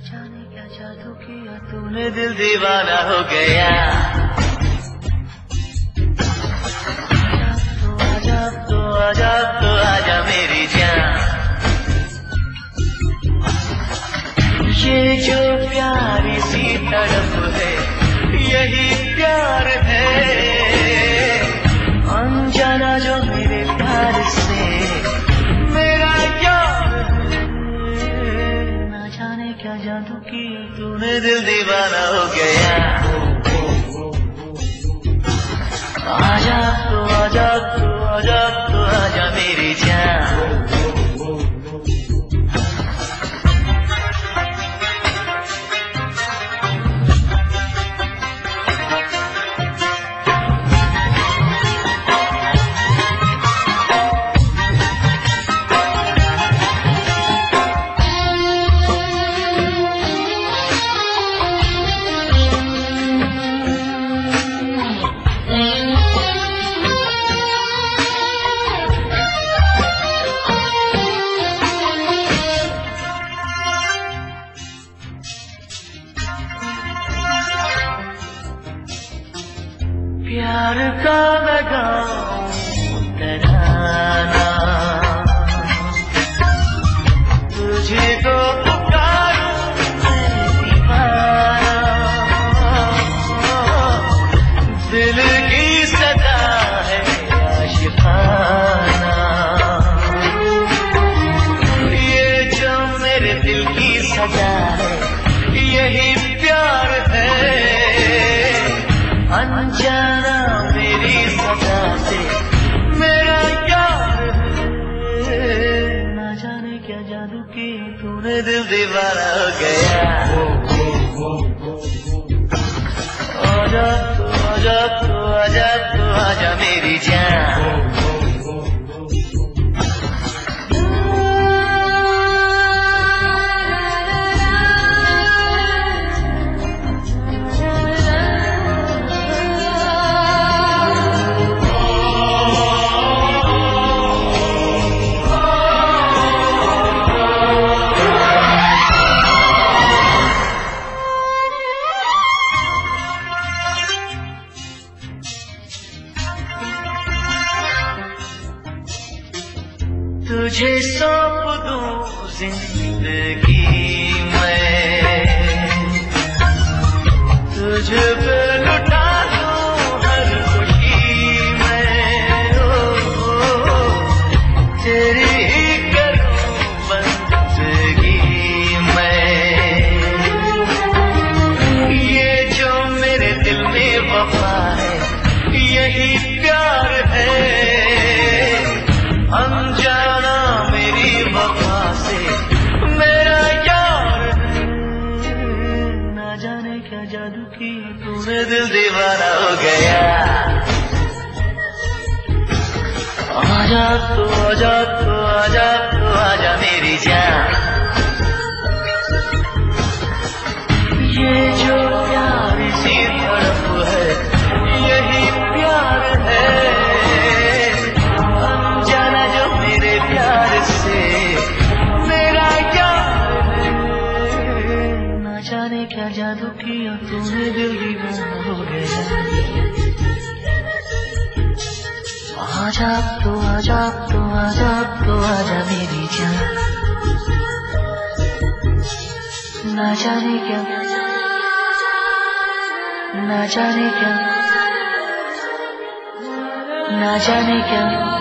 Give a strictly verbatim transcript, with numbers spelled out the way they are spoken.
जाने क्या जादू किया तूने दिल दीवाना हो गया। तो आजा तो आजा तो आजा मेरी जान, ये जो प्यारी सी तड़प है यही प्यार है। अनजाना जो मेरे प्यार से मेरा यार है, ना जाने क्या जादू किया तूने दिल दीवाना हो गया। आजा तो आजा तो आजा तो आजा मेरी जान, प्यार का लगाऊं तराना, तुझे तो पुकारूं मैं दीवाना। दिल की सदा है आशिकाना, ये जो मेरे दिल की सदा है यही प्यार है। अनजाना मेरी सदा से मेरा यार है, ना जाने क्या जादू की तूने दिल दीवाना हो गया। आजा तो आजा तो आजा तो आजा मेरी जान, तुझे सौंप दूं जिंदगी मैं, तुझ पे लुटा दूं हर खुशी मैं। ओ, ओ, तेरी ही करूं बंदगी मैं, ये जो मेरे दिल में वफा है यही प्यार है। अनजाना मेरी वफा से मेरा यार है, ना जाने क्या जादू किया तूने दिल दीवाना हो गया। आजा तो आजा तो आजा तो आजा मेरी जान, ये जो प्यारी सी तड़प है यही प्यार है। प्यार से मेरा यार है, ना जाने क्या जादू किया तूने दिल दीवाना हो गया। आजा तो आजा तो आजा तो आजा मेरी जान, ना जाने क्या ना जाने क्या ना जाने क्या